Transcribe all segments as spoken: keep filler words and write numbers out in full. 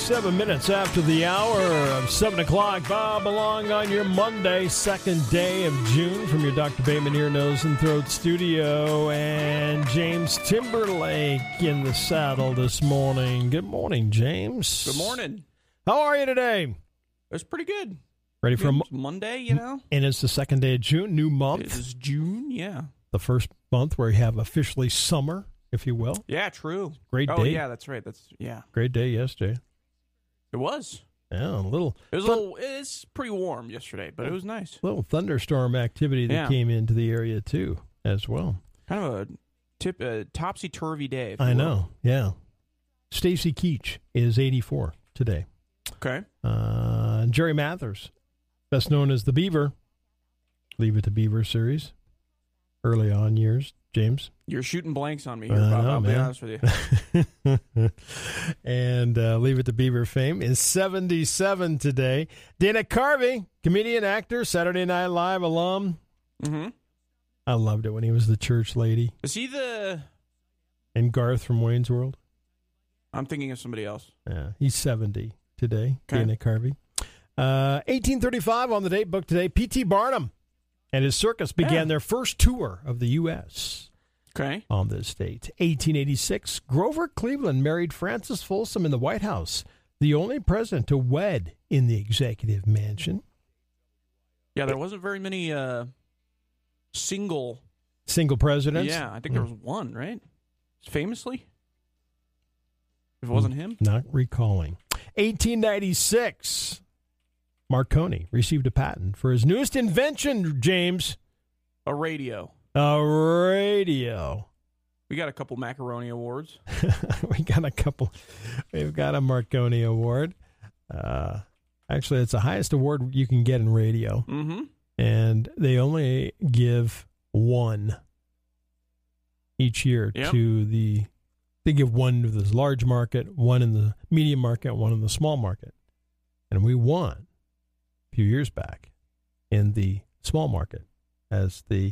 Seven minutes after the hour of seven o'clock. Bob along on your Monday, second day of June from your Doctor Bateman Ear, Nose, and Throat studio. And James Timberlake in the saddle this morning. Good morning, James. Good morning. How are you today? It's pretty good. Ready for a mo- Monday, you know? And it's the second day of June, new month. It is June, yeah. The first month where you have officially summer, if you will. Yeah, true. Great oh, day. yeah, that's right. That's yeah. Great day yesterday. It was. Yeah, a little. It was a thun- little. It's pretty warm yesterday, but it was nice. little thunderstorm activity that Yeah. came into the area too, as well. Kind of a tip, a topsy turvy day. if you I will. know. Yeah. Stacy Keach is eighty-four today. Okay. Uh, Jerry Mathers, best known as the Beaver, Leave It to Beaver series, early on years. James. You're shooting blanks on me here, I Bob. know, I'll be man. honest with you. And uh, Leave It to Beaver fame is seventy-seven today. Dana Carvey, comedian, actor, Saturday Night Live alum. Mm-hmm. I loved it when he was the church lady. Is he the? And Garth from Wayne's World. I'm thinking of somebody else. Yeah, he's seventy today, Okay. Dana Carvey. Uh, eighteen thirty-five on the date book today, P T. Barnum and his circus began Yeah. their first tour of the U S Okay. on this date. eighteen eighty-six, Grover Cleveland married Frances Folsom in the White House, the only president to wed in the executive mansion. Yeah, there wasn't very many uh, single. Single presidents? Yeah, I think there was one, right? Famously. If it wasn't him. Not recalling. eighteen ninety-six, Marconi received a patent for his newest invention, James. A radio. A radio. We got a couple macaroni awards. We got a couple. We've got a Marconi Award. Uh, actually, it's the highest award you can get in radio. Mm-hmm. And they only give one each year Yep. to the, they give one to the large market, one in the medium market, one in the small market. And we won a few years back in the small market as the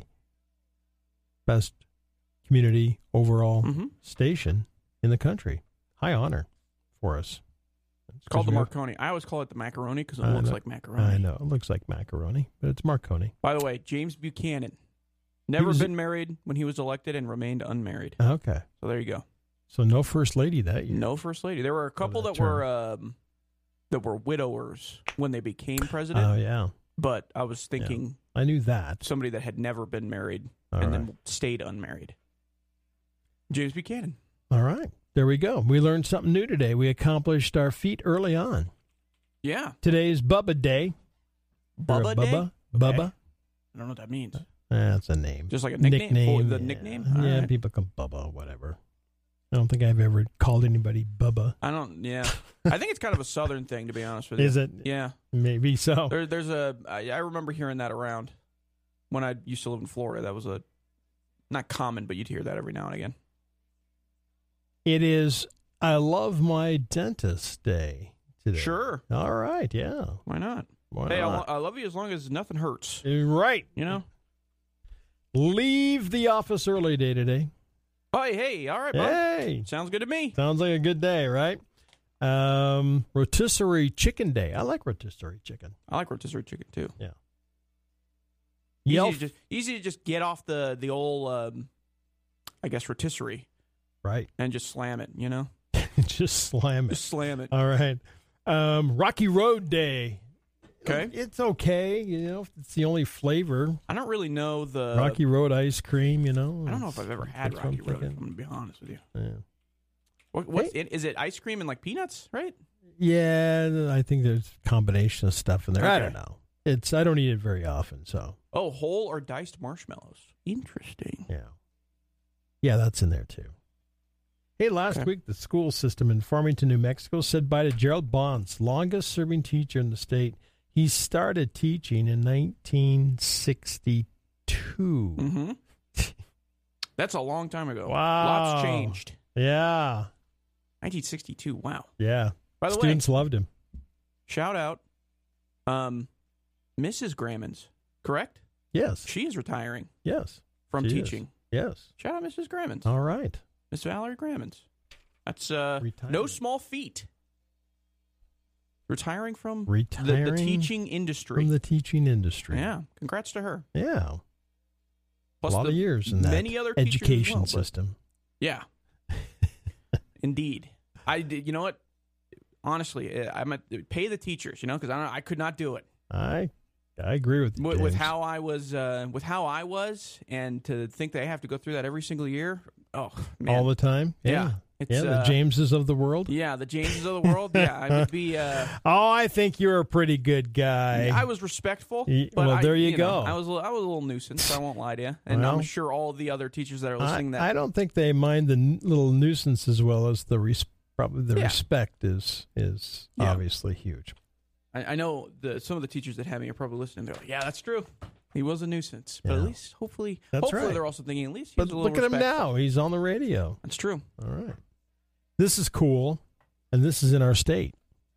best community overall Mm-hmm. station in the country. High honor for us. It's called the Because Marconi. I always call it the macaroni because it I looks know. like we- macaroni. I know. It looks like macaroni, but it's Marconi. By the way, James Buchanan. Never was- been married when he was elected and remained unmarried. Okay. So there you go. So no first lady that year. No first lady. There were a couple that that were um, that were widowers when they became president. Oh, yeah. But I was thinking I knew that. somebody that had never been married All and right. then stayed unmarried. James Buchanan. All right. There we go. We learned something new today. We accomplished our feat early on. Yeah. Today's Bubba Day. Or Bubba Bubba. Day? Bubba. Okay. I don't know what that means. That's a name. Just like a nickname? Nickname. Oh, the yeah. nickname? Yeah, All right. people call Bubba, whatever. I don't think I've ever called anybody Bubba. I don't, yeah. I think it's kind of a southern thing, to be honest with you. Is it? Yeah. Maybe so. There, there's a. I, I remember hearing that around when I used to live in Florida. That was a not common, but you'd hear that every now and again. It is I Love My Dentist Day today. Sure, All right. Yeah. why not? Why Hey, I, not? lo- I love you as long as nothing hurts. Right. You know. Leave the office early day today. Oh, hey, hey, all right, bud. Hey. Sounds good to me. Sounds like a good day, right? Um, rotisserie chicken day. I like rotisserie chicken. I like rotisserie chicken too. Yeah. Easy Yelp. to just easy to just get off the the old, um, I guess, rotisserie Right. and just slam it. You know, Just slam it. just slam it. All right. Um, Rocky Road Day. Okay. It's okay, you know, if it's the only flavor. I don't really know the Rocky Road ice cream, you know. I don't know if it's- I've ever had that's what I'm Rocky Road. thinking. I'm gonna be honest with you. Yeah. What, what's it? Is it ice cream and like peanuts? Right? Yeah, I think there's a combination of stuff in there. I Okay. don't know. It's I don't eat it very often, so Oh, whole or diced marshmallows. Interesting. yeah. Yeah, that's in there too. Hey, last Okay. week the school system in Farmington, New Mexico said bye to Gerald Bonds, longest serving teacher in the state. He started teaching in nineteen sixty-two. Mm-hmm. That's a long time ago. Wow. Lots changed. Yeah. nineteen sixty-two. Wow. Yeah. By the Students loved him. way, shout out, um, Missus Grammons, correct? Yes. She is retiring Yes. from She is. teaching. Yes. Shout out Missus Grammons. All right. Miss Valerie Grammons. That's uh, Retiring. no small feat. Retiring from Retiring the, the teaching industry. From the teaching industry. Yeah. Congrats to her. Yeah. Plus a lot the of years in that many other education well, system. Yeah. Indeed. I did. You know what? Honestly, I might pay the teachers, you know, because I, I could not do it. I I agree with you, With, with James. how I was, uh, with how I was, and to think that I have to go through that every single year. Oh, man. All the time? Yeah. Yeah. It's, yeah, the uh, Jameses of the world? Yeah, the Jameses of the world. Yeah, I would be. Uh, Oh, I think you're a pretty good guy. I was respectful. Y- But well, I, there you know, go. I was, a little- I was a little nuisance. I won't lie to you, and Well, I'm sure all the other teachers that are I, listening. that I don't think they mind the n- little nuisance as well as the res- probably the Yeah. respect is is Yeah. obviously huge. I, I know the some of the teachers that have me are probably listening. They're like, "Yeah, that's true. He was a nuisance." But Yeah. at least, hopefully, That's hopefully right. they're also thinking at least. He But was a little look at him respectful. now. He's on the radio. That's true. All right. This is cool, and this is in our state.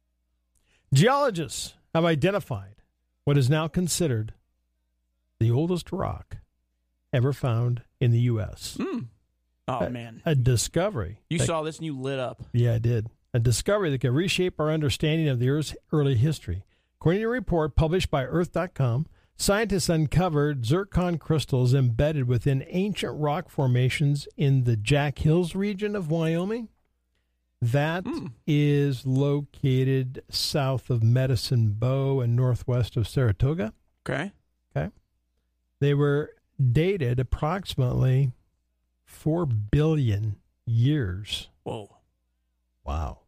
Geologists have identified what is now considered the oldest rock ever found in the U S Mm. Oh Uh, man, A discovery. you that- saw this and you lit up. Yeah, I did. A discovery that could reshape our understanding of the Earth's early history. According to a report published by Earth dot com, scientists uncovered zircon crystals embedded within ancient rock formations in the Jack Hills region of Wyoming. That Mm. is located south of Medicine Bow and northwest of Saratoga. Okay. They were dated approximately four billion years. Whoa. Wow.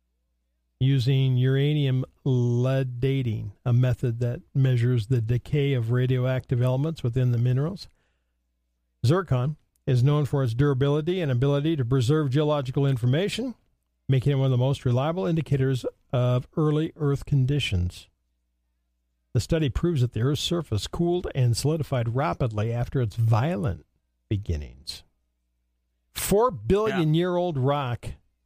Using uranium lead dating, a method that measures the decay of radioactive elements within the minerals. Zircon is known for its durability and ability to preserve geological information, making it one of the most reliable indicators of early Earth conditions. The study proves that the Earth's surface cooled and solidified rapidly after its violent beginnings. Four billion year old rock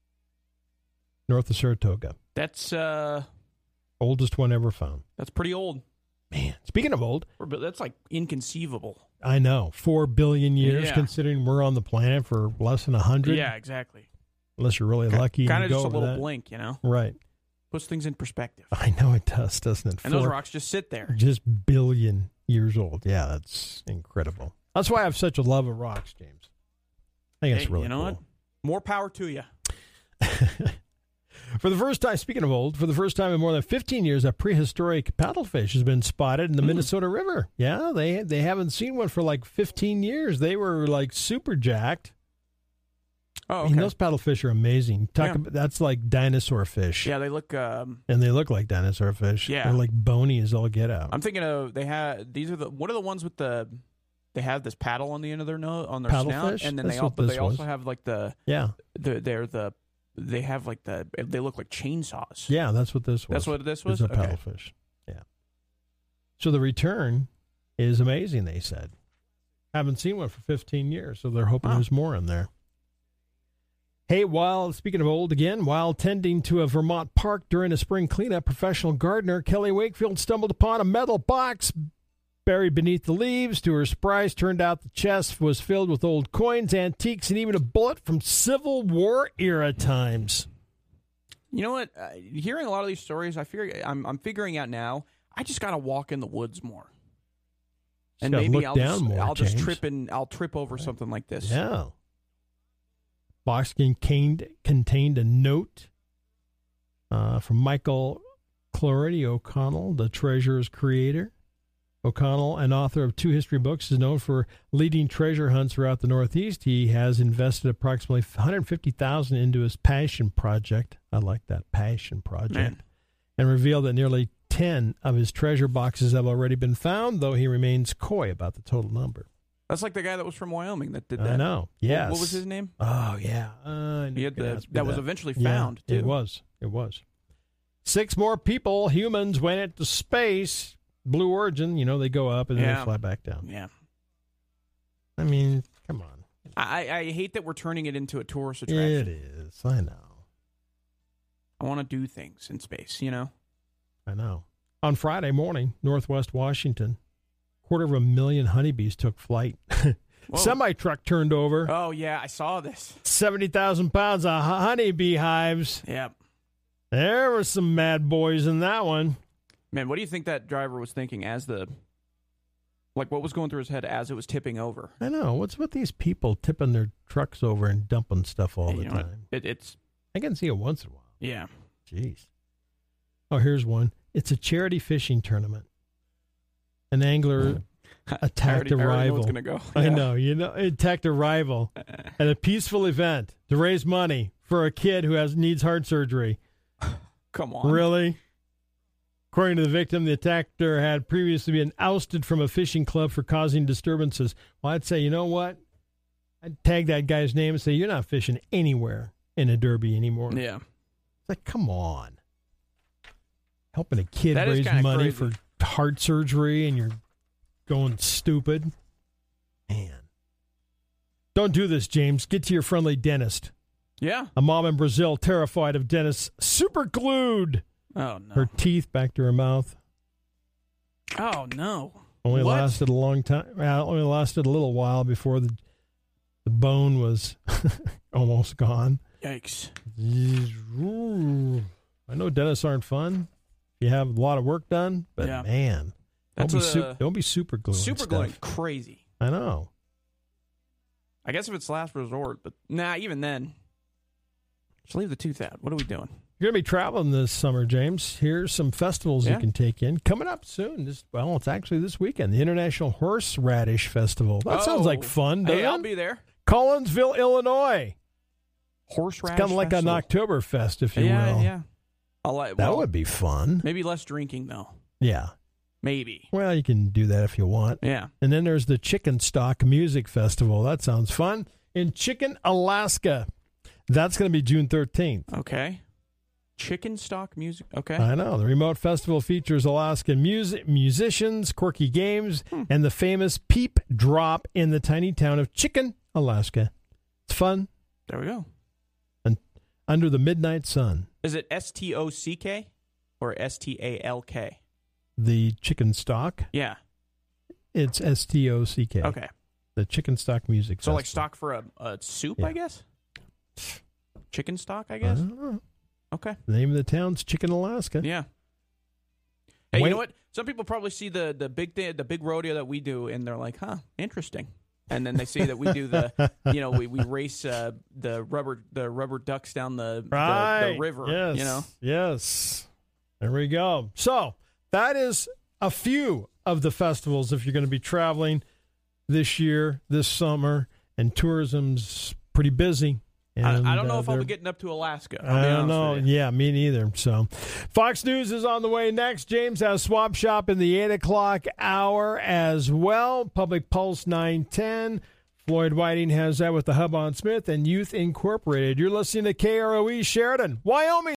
north of Saratoga. That's uh, Oldest one ever found. that's pretty old. Man, speaking of old, Or- but That's like inconceivable. I know, four billion years, Yeah. considering we're on the planet for less than a hundred. Yeah, exactly. Unless you're really lucky. Kind to of go just a over little that. blink, you know. Right. Puts things in perspective. I know it does, doesn't it? And those Four- rocks just sit there. Just billion years old. Yeah, that's incredible. That's why I have such a love of rocks, James. I think it's Hey, really you know cool. what? More power to you. For the first time, speaking of old, for the first time in more than fifteen years, a prehistoric paddlefish has been spotted in the Mm. Minnesota River. Yeah, they they haven't seen one for like fifteen years. They were like super jacked. Oh, I okay. mean, those paddlefish are amazing. Talk Yeah. about, that's like dinosaur fish. Yeah, they look. Um, And they look like dinosaur fish. Yeah. They're like bony as all get out. I'm thinking of they had these are the what are the ones with the they have this paddle on the end of their nose on their snout, Paddlefish? and then That's they all, what but this they also was. have like the yeah. the they're the they have like the they look like chainsaws. Yeah, that's what this was. That's what this It's was. a Okay. paddlefish. Yeah. So the return is amazing, they said. Haven't seen one for fifteen years, so they're hoping Wow. there's more in there. Hey, while, speaking of old again, while tending to a Vermont park during a spring cleanup, professional gardener Kelly Wakefield stumbled upon a metal box buried beneath the leaves. To her surprise, turned out the chest was filled with old coins, antiques, and even a bullet from Civil War era times. You know what? Uh, hearing a lot of these stories, I figure I'm I'm figuring out now. I just gotta walk in the woods more, and gotta maybe look I'll down just more, I'll just James. trip and I'll trip over something like this. Yeah. Box contained, contained a note uh, from Michael Cloherty O'Connell, the treasure's creator. O'Connell, an author of two history books, is known for leading treasure hunts throughout the Northeast. He has invested approximately one hundred fifty thousand dollars into his passion project. I like that, passion project. Man. And revealed that nearly ten of his treasure boxes have already been found, though he remains coy about the total number. That's like the guy that was from Wyoming that did that. I know. What- Yes. What was his name? Oh, yeah. Uh, I knew He you had were gonna the ask me that was eventually Yeah, found too. It was. It was. Six more people, humans, went into space. Blue Origin, you know, they go up and then Yeah. they fly back down. Yeah. I mean, come on. I, I hate that we're turning it into a tourist attraction. It is. I know. I want to do things in space, you know? I know. On Friday morning, Northwest Washington, quarter of a million honeybees took flight. Whoa. Semi-truck turned over. Oh, yeah, I saw this. seventy thousand pounds of honeybee hives. Yep. There were some mad boys in that one. Man, what do you think that driver was thinking as the, like, what was going through his head as it was tipping over? I know. What's with these people tipping their trucks over and dumping stuff all Hey, the you know what? time? It, it's, I can see it once in a while. yeah. Jeez. Oh, here's one. It's a charity fishing tournament. An angler attacked a I already, I already know rival. what's gonna go. I Yeah. know, you know, attacked a rival at a peaceful event to raise money for a kid who has needs heart surgery. Come on. Really? According to the victim, the attacker had previously been ousted from a fishing club for causing disturbances. Well, I'd say, you know what? I'd tag that guy's name and say, you're not fishing anywhere in a derby anymore. Yeah. It's like, come on. Helping a kid That is raise kinda money crazy. for heart surgery and you're going stupid. Man. Don't do this, James. Get to your friendly dentist. Yeah. A mom in Brazil terrified of dentists super glued Oh, no. her teeth back to her mouth. Oh, no. Only What? lasted a long time. Well, only lasted a little while before the the bone was almost gone. Yikes. Ooh. I know dentists aren't fun. You have a lot of work done, but Yeah. man, That's don't be, a- su- don't be super gluing Super stuff. gluing. Crazy. I know. I guess if it's last resort, but nah, even then, just leave the tooth out. What are we doing? You're going to be traveling this summer, James. Here's some festivals Yeah. you can take in. Coming up soon. This, well, it's actually this weekend, the International Horseradish Festival. That sounds Oh. like fun, doesn't Hey, I'll it? be there. Collinsville, Illinois. Horseradish. Kind of like Festival. an Oktoberfest, if you yeah, will. Yeah, I like, That well, would be fun. maybe less drinking though. Yeah. Maybe. Well, you can do that if you want. Yeah. And then there's the Chicken Stock Music Festival. That sounds fun. In Chicken, Alaska. That's going to be June thirteenth. Okay. Chicken stock music. Okay. I know. The remote festival features Alaskan music, musicians, quirky games, Hmm. and the famous Peep Drop in the tiny town of Chicken, Alaska. It's fun. There we go. Under the midnight sun. Is it S T O C K or S T A L K? The Chicken Stock. Yeah. It's S T O C K. Okay. The Chicken Stock Music So Festival. like stock for a, a soup, Yeah. I guess? Chicken stock, I I guess? don't know. Okay. The name of the town's Chicken, Alaska. Yeah. Hey, Wait. you know what? Some people probably see the the big thing, the big rodeo that we do, and they're like, "Huh, interesting." And then they see that we do the, you know, we, we race uh, the rubber the rubber ducks down the Right. the, the river. Yes. You know. Yes. There we go. So that is a few of the festivals if you're going to be traveling this year, this summer, and tourism's pretty busy. And, I, I don't know uh, if I'll they're- be getting up to Alaska. I'll I be don't honest know. with you. Yeah, me neither. So, Fox News is on the way next. James has Swap Shop in the eight o'clock hour as well. Public Pulse nine ten. Floyd Whiting has that with the Hub on Smith and Youth Incorporated. You're listening to K R O E Sheridan, Wyoming.